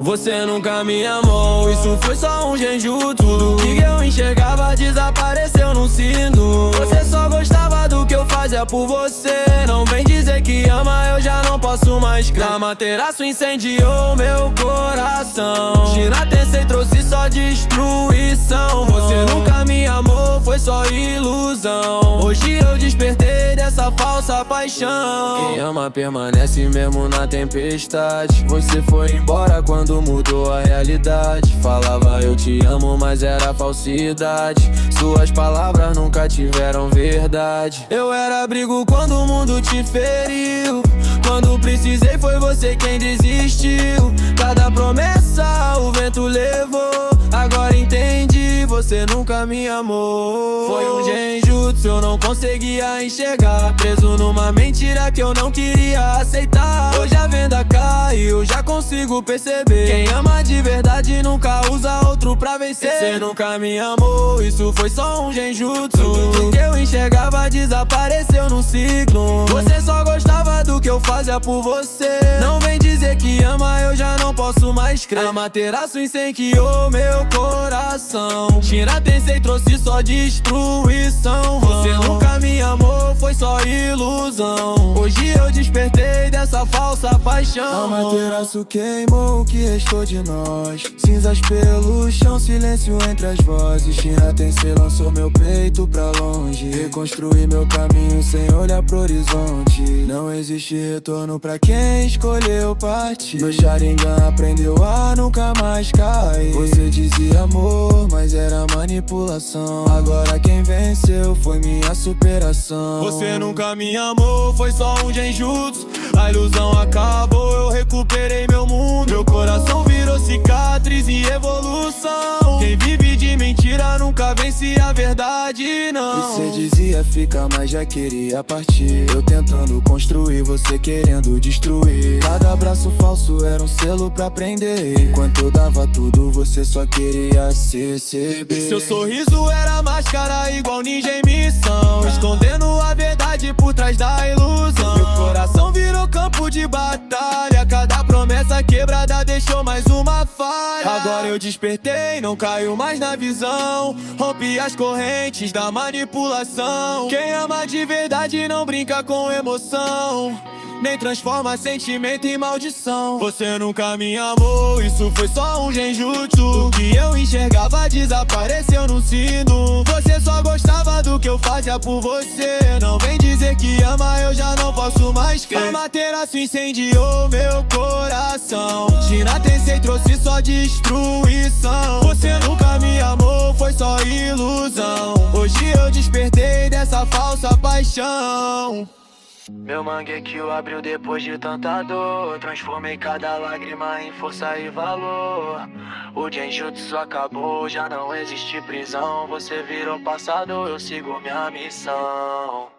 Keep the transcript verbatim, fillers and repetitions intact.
Você nunca me amou, isso foi só um genjutsu. Tudo que eu enxergava desapareceu num sino. Você só gostava do que eu fazia por você. Não vem dizer que ama, eu já não posso mais crer. Amaterasu incendiou meu coração. China Tensei trouxe só destruição. Você nunca me amou, foi só ilusão. Hoje eu despertei dessa falsa paixão. Quem ama permanece mesmo na tempestade. Você foi embora quando mudou a realidade. Falava eu te amo, mas era falsidade. Suas palavras nunca tiveram verdade. Eu era abrigo quando o mundo te feriu. Quando precisei foi você quem desistiu. Cada promessa o vento levou. Agora entendi, você nunca me amou. Foi um genjutsu, eu não conseguia enxergar. Preso numa mentira que eu não queria aceitar. Hoje a venda caiu, já consigo perceber. Quem ama de verdade nunca usa outro pra vencer. Você nunca me amou, isso foi só um genjutsu. Tudo que eu enxergava desapareceu num ciclo. Você só gostava do que eu fazia por você. Não vem dizer que ama, eu já não posso mais crer. Amaterasu incendiou meu coração. China Tensei trouxe só destruição. Você nunca me amou, foi só ilusão. Hoje eu despertei dessa falsa paixão. Amaterasu queimou o que restou de nós. Cinzas pelo chão, silêncio entre as vozes. China Tensei lançou meu peito pra longe. Reconstruí meu caminho sem olhar pro horizonte. Não existe retorno pra quem escolheu partir. Meu Sharingan aprendeu a nunca mais cair. Você dizia amor, mas era manipulação. Agora quem venceu foi minha superação. Você nunca me amou, foi só um genjutsu. A ilusão acabou, eu recuperei meu mundo. Meu coração virou cicatriz e evolução. Quem vive de mentira nunca vence a verdade, não. Você dizia fica, mas já queria partir. Eu tentando construir, você querendo destruir. Cada abraço falso era um selo pra prender. Enquanto eu dava tudo, você só queria se receber. Seu sorriso era máscara igual ninja em missão, escondendo a verdade por trás da ilusão. Meu coração virou campo de batalha. Cada promessa quebrada deixou mais uma falha. Agora eu despertei, não caio mais na visão. Rompi as correntes da manipulação. Quem ama de verdade não brinca com emoção, nem transforma sentimento em maldição. Você nunca me amou, isso foi só um genjutsu. O que eu enxergava desapareceu num sino. Você só gostava do que eu fazia por você. Não vem dizer que ama, eu já não posso mais crer. Amaterasu incendiou meu coração. China Tensei trouxe só destruição. Você nunca me amou, foi só ilusão. Hoje eu despertei dessa falsa paixão. Meu Mangekyou abriu depois de tanta dor. Transformei cada lágrima em força e valor. O genjutsu acabou, já não existe prisão. Você virou passado, eu sigo minha missão.